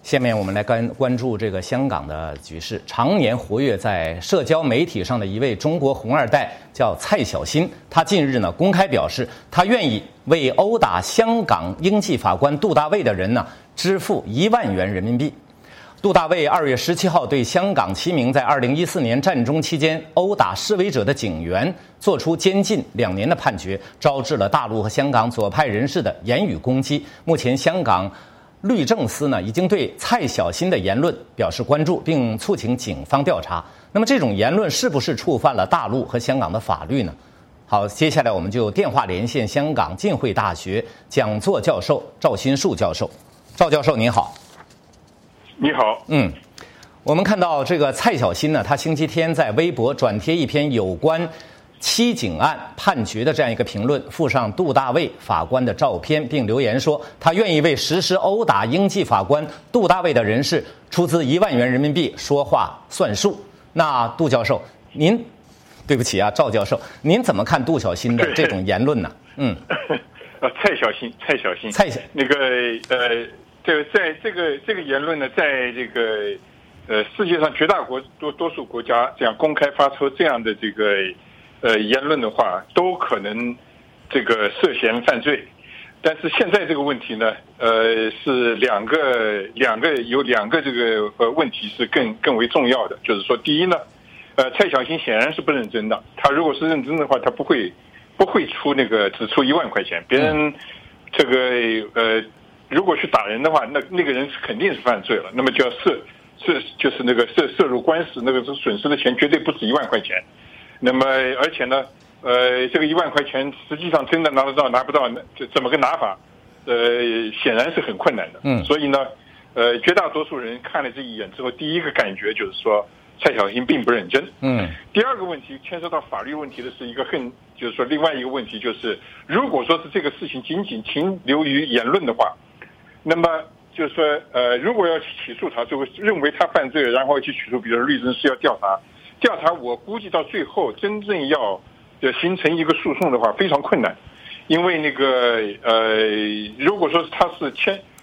下面我们来关注这个香港的局势。常年活跃在社交媒体上的一位中国红二代叫蔡小新，他近日呢公开表示，他愿意为殴打香港英籍法官杜大卫的人呢支付1万元人民币。杜大卫2月17号对香港7名在2014年战中期间殴打示威者的警员作出监禁2年的判决，招致了大陆和香港左派人士的言语攻击。目前香港律政司呢已经对蔡小新的言论表示关注，并促请警方调查。那么这种言论是不是触犯了大陆和香港的法律呢？好，接下来我们就电话连线香港浸会大学讲座教授赵新树教授。赵教授您好。 你好。 我们看到这个蔡小新呢，他星期天在微博转贴一篇有关七警案判决的这样一个评论，附上杜大卫法官的照片，并留言说他愿意为实施殴打英籍法官杜大卫的人士出资1万元人民币，说话算数。那杜教授，对不起啊，赵教授，您怎么看杜小新的这种言论呢？ 蔡小新，那个在这个言论呢，在这个世界上绝大多数国家这样公开发出这样的这个言论的话，都可能这个涉嫌犯罪。但是现在这个问题呢，是有两个这个问题是更为重要的，就是说，第一呢，蔡小新显然是不认真的。他如果是认真的话，他不会只出1万块钱。别人这个如果去打人的话，那个人肯定是犯罪了，那么就要就是那个涉入官司，那个损失的钱绝对不止1万块钱。那么而且呢，这个1万块钱实际上真的拿得到拿不到，这怎么个拿法？显然是很困难的。所以呢，绝大多数人看了这一眼之后，第一个感觉就是说蔡小新并不认真。第二个问题牵涉到法律问题的是就是说另外一个问题就是，如果说是这个事情仅仅停留于言论的话，那么就是说，如果要去起诉他，就会认为他犯罪了，然后去起诉，比如说律政司要调查，我估计到最后真正要形成一个诉讼的话，非常困难，因为那个如果说他是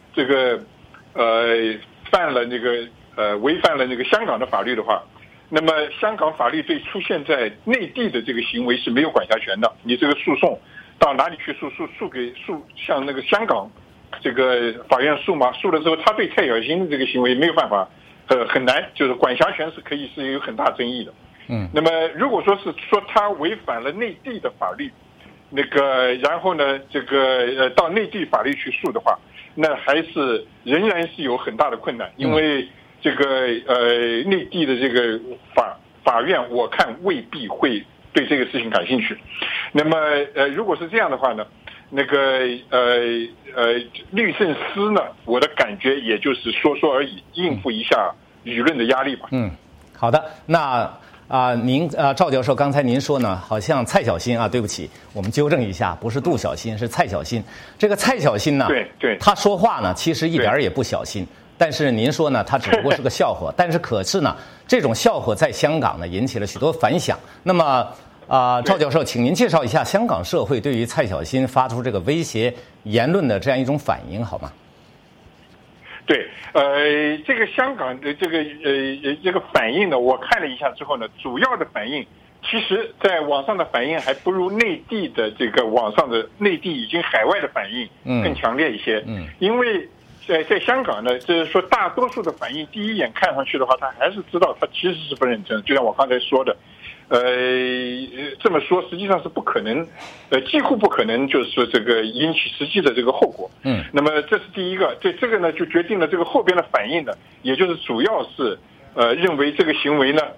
犯了那个违反了那个香港的法律的话，那么香港法律对出现在内地的这个行为是没有管辖权的。你这个诉讼到哪里去诉向那个香港这个法院诉嘛？诉的时候，他对蔡小新的这个行为没有办法，很难，就是管辖权是有很大争议的。那么如果说他违反了内地的法律，那个然后呢，这个到内地法律去诉的话，那仍然是有很大的困难，因为这个内地的这个法院，我看未必会对这个事情感兴趣。那么如果是这样的话呢？那个律政司呢，我的感觉也就是说而已，应付一下舆论的压力吧。 好的。那赵教授，刚才您说呢，好像蔡小新对不起，我们纠正一下，不是杜小新，是蔡小新。这个蔡小新呢，对，他说话呢，其实一点也不小心。但是您说呢，他只不过是个笑话。可是呢，这种笑话在香港呢引起了许多反响。那么赵教授，请您介绍一下香港社会对于蔡小新发出这个威胁言论的这样一种反应，好吗？ 对，这个香港的这个反应呢，我看了一下之后呢，主要的反应，其实在网上的反应还不如内地的这个内地已经海外的反应更强烈一些。因为在香港呢，就是说大多数的反应，第一眼看上去的话，他还是知道他其实是不认真，就像我刚才说的。这么说实际上是不可能，几乎不可能，就是说这个引起实际的这个后果。那么这是第一个，这个呢就决定了这个后边的反应呢，也就是主要是认为这个行为呢，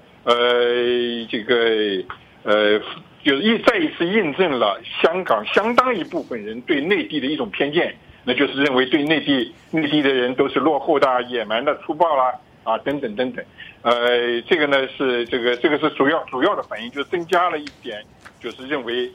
就是再一次印证了香港相当一部分人对内地的一种偏见，那就是认为对内地的人都是落后的、野蛮的、粗暴啦。等等，这个呢是这个是主要的反应，就是增加了一点，就是认为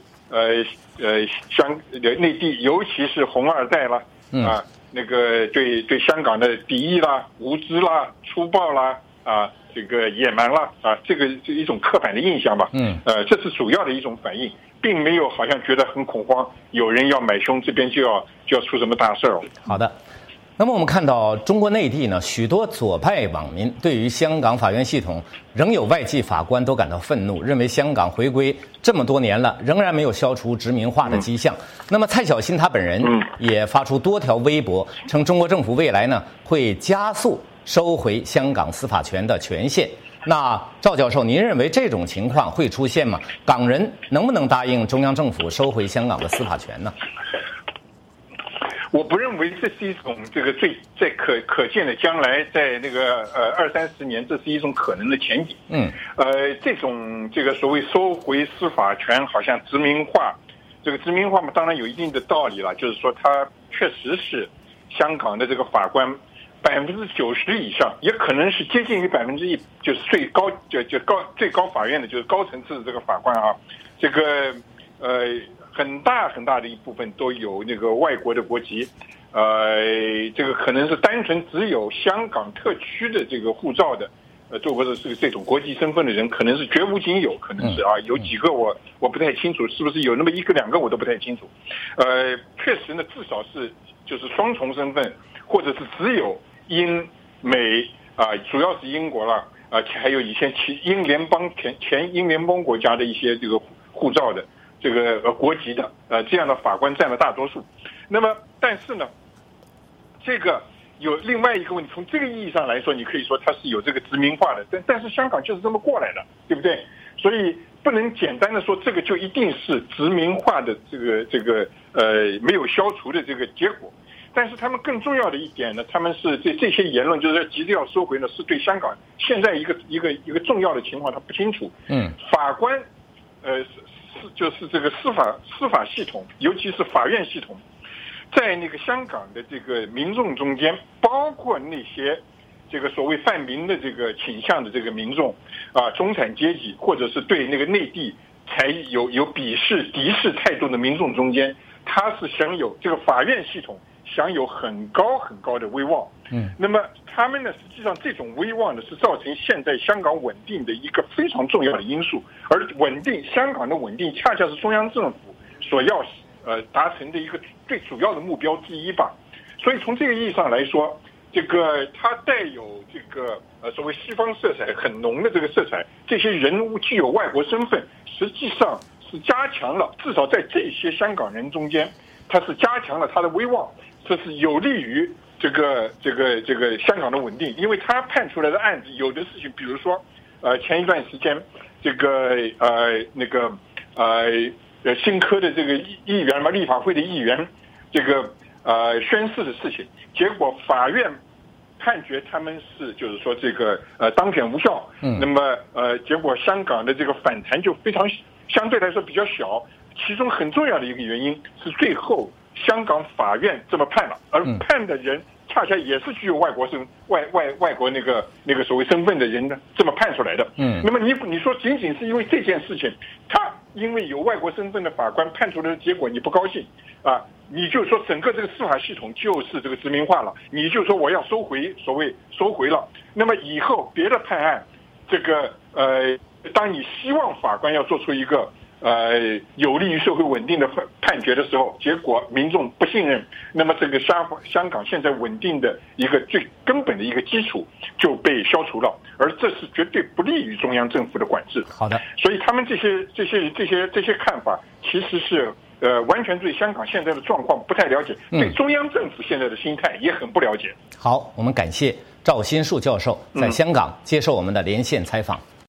内地尤其是红二代啦，那个对香港的敌意啦、无知啦、粗暴啦这个野蛮啦这一种刻板的印象吧。这是主要的一种反应，并没有好像觉得很恐慌，有人要买凶，这边就要出什么大事儿。 好的。 那么我们看到中国内地呢，许多左派网民对于香港法院系统仍有外籍法官都感到愤怒，认为香港回归这么多年了，仍然没有消除殖民化的迹象。那么蔡小新他本人也发出多条微博，称中国政府未来呢会加速收回香港司法权的权限。那赵教授，您认为这种情况会出现吗？港人能不能答应中央政府收回香港的司法权呢？ 我不认为这是一种这个在可见的将来，在那个20-30年，这是一种可能的前景。这种这个所谓收回司法权，好像殖民化，这个殖民化嘛，当然有一定的道理了，就是说它确实是香港的这个法官90%以上，也可能是接近于1%，就是最高法院的就是高层次的这个法官啊，这个很大的一部分都有那个外国的国籍，这个可能是单纯只有香港特区的这个护照的，或者是这种国际身份的人，可能是绝无仅有，可能是啊，有几个我不太清楚，是不是有那么1个2个我都不太清楚，确实呢，至少是就是双重身份，或者是只有英美主要是英国了，还有以前前英联邦国家的一些这个护照的。这个国籍的这样的法官占了大多数，那么但是呢，这个有另外一个问题，从这个意义上来说，你可以说它是有这个殖民化的，但是香港就是这么过来的，对不对？所以不能简单的说这个就一定是殖民化的这个没有消除的这个结果。但是他们更重要的一点呢，他们是这些言论就是急着要收回呢，是对香港现在一个重要的情况他不清楚。法官就是这个司法系统，尤其是法院系统，在那个香港的这个民众中间，包括那些这个所谓泛民的这个倾向的这个民众中产阶级，或者是对那个内地才有鄙视敌视态度的民众中间，他是享有这个法院系统享有很高的威望。那么他们呢，实际上这种威望呢，是造成现在香港稳定的一个非常重要的因素，而香港的稳定，恰恰是中央政府所要达成的一个最主要的目标之一吧。所以从这个意义上来说，这个它带有这个所谓西方色彩很浓的这个色彩，这些人物具有外国身份，实际上是加强了，至少在这些香港人中间，它是加强了他的威望，这是有利于这个香港的稳定，因为他判出来的案子，有的事情，比如说，前一段时间，这个新科的这个议员嘛，立法会的议员，这个宣誓的事情，结果法院判决他们是就是说这个当选无效，那么结果香港的这个反弹就非常相对来说比较小，其中很重要的一个原因是最后香港法院这么判了，而判的人恰恰也是具有外国那个所谓身份的人呢，这么判出来的。那么你说仅仅是因为这件事情，他因为有外国身份的法官判出来的结果你不高兴啊，你就说整个这个司法系统就是这个殖民化了，你就说我要收回了，那么以后别的判案，这个当你希望法官要做出一个有利于社会稳定的判决的时候，结果民众不信任，那么这个香港现在稳定的一个最根本的一个基础就被消除了，而这是绝对不利于中央政府的管制。 好的， 所以他们这些看法其实是完全对香港现在的状况不太了解，对中央政府现在的心态也很不了解。 好，我们感谢赵新树教授在香港接受我们的连线采访。